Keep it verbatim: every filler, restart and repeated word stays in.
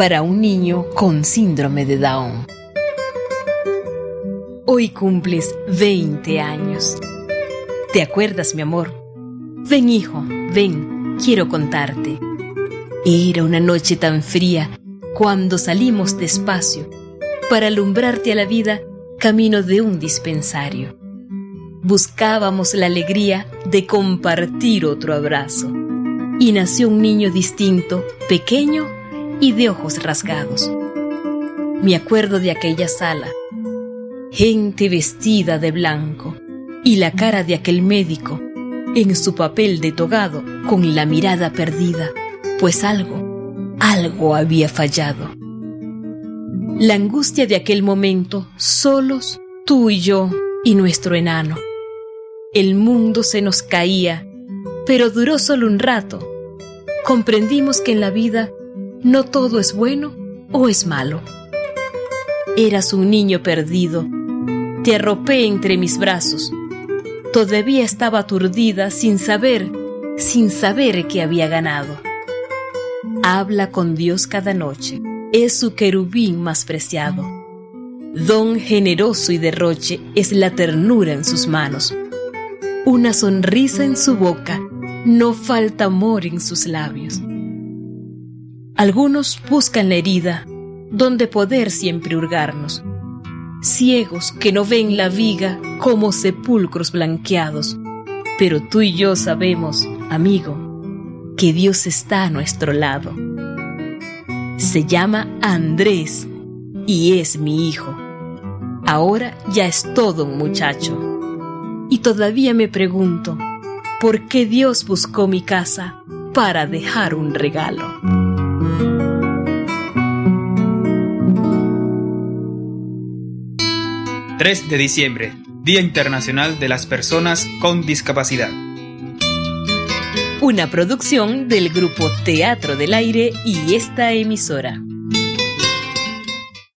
para un niño con síndrome de Down. Hoy cumples veinte años. ¿Te acuerdas, mi amor? Ven, hijo, ven, quiero contarte. Era una noche tan fría cuando salimos despacio para alumbrarte a la vida camino de un dispensario. Buscábamos la alegría de compartir otro abrazo y nació un niño distinto, pequeño y de ojos rasgados. Me acuerdo de aquella sala, gente vestida de blanco y la cara de aquel médico en su papel de togado con la mirada perdida, pues algo, algo había fallado. La angustia de aquel momento, solos, tú y yo y nuestro enano. El mundo se nos caía, pero duró solo un rato. Comprendimos que en la vida no todo es bueno o es malo. Eras un niño perdido. Te arropé entre mis brazos. Todavía estaba aturdida sin saber, sin saber que había ganado. Habla con Dios cada noche. Es su querubín más preciado. Don generoso y derroche es la ternura en sus manos. Una sonrisa en su boca, no falta amor en sus labios. Algunos buscan la herida, donde poder siempre hurgarnos. Ciegos que no ven la viga como sepulcros blanqueados. Pero tú y yo sabemos, amigo, que Dios está a nuestro lado. Se llama Andrés y es mi hijo. Ahora ya es todo un muchacho. Y todavía me pregunto, ¿por qué Dios buscó mi casa para dejar un regalo? tres de diciembre, Día Internacional de las Personas con Discapacidad. Una producción del Grupo Teatro del Aire y esta emisora.